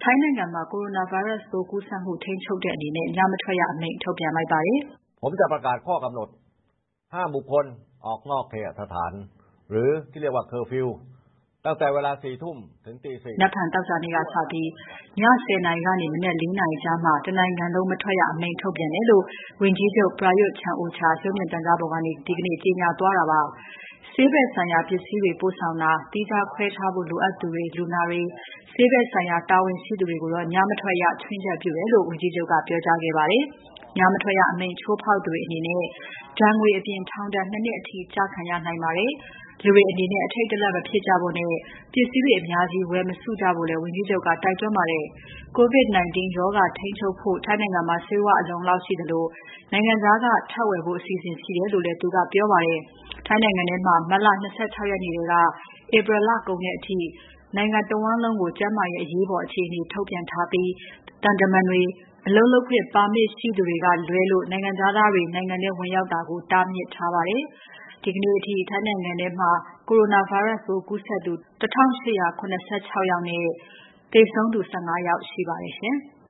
ထိုင်းနိုင်ငံမှာ Coronavirus ပိုးကူးစက်မှုထိန်းချုပ်တဲ့အနေနဲ့ညမထွက်ရအမိန့်ထုတ်ပြန်လိုက်ပါတယ်။ผมจะประกาศข้อกำหนดห้ามบุคคลออกนอกเคหสถานหรือที่เรียกว่าเคอร์ฟิวตั้งแต่เวลา 4 ทุ่มถึงตี 4 နက်ဖြန်သောကြာနေ့ကစပြီး ည 10 နာရီကနေမနက် 4 နာရီကြားမှာတနိုင်ငံလုံးမထွက်ရအမိန့်ထုတ်ပြန်တယ်လို့ဝန်ကြီးချုပ် Prayut Chan-o-cha ရုပ်မြင်သံကြားပေါ်ကနေဒီကနေ့ကြေညာသွားတာပါ။ ဆေးဘက်ဆိုင်ရာပစ္စည်းတွေပို့ဆောင်တာ၊ သီးခြားခွဲထားဖို့လိုအပ်သူတွေ၊ လူနာတွေ၊ ဆေးဘက်ဆိုင်ရာတာဝန်ရှိသူတွေကိုတော့ညမထွက်ရ ခြွင်းချက်ပြုတယ်လို့ဝန်ကြီးချုပ်ကပြောကြားခဲ့ပါတယ်။ ညမထွက်ရအမိန့်ချိုးဖောက်သူတွေအနေနဲ့ဒဏ်ငွေအပြင်ထောင်ဒဏ် 2 နှစ်အထိကျခံရနိုင်ပါတယ်။ လူတွေအနေနဲ့အထိတ်တလန့်မဖြစ်ကြဖို့နဲ့ပစ္စည်းတွေအများကြီးဝယ်မစုကြဖို့လည်းဝန်ကြီးချုပ်ကတိုက်တွန်းပါတယ်။ COVID-19 ရောဂါထိန်းချုပ်ဖို့ထိုင်းနိုင်ငံမှာဆေးဝါးအလုံအလောက်ရှိသလိုနိုင်ငံခြားကထပ်ဝယ်ဖို့အစီအစဉ်ရှိတယ်လို့လည်းသူကပြောပါတယ်။ ထိုင်းနိုင်ငံထဲမှာမတ်လ 26 ရက်နေ့ထဲက ဧပြီလကုန်တဲ့အထိနိုင်ငံတဝန်းလုံးကိုကျန်းမာရေးအရေးပေါ်အခြေအနေထုတ်ပြန်ထားပြီးသံတမန်တွေအလုပ်လုပ်ခွင့်ပါမစ်ရှိသူတွေကလွဲလို့နိုင်ငံခြားသားတွေနိုင်ငံထဲဝင်ရောက်တာကိုတားမြစ်ထားပါတယ်။ ဒီကနေ့အထိထိုင်းနိုင်ငံထဲမှာ Coronavirus ပိုးကူးစက်သူ 1876 ယောက်နဲ့သေဆုံးသူ 15 ယောက်ရှိပါတယ်ရှင်။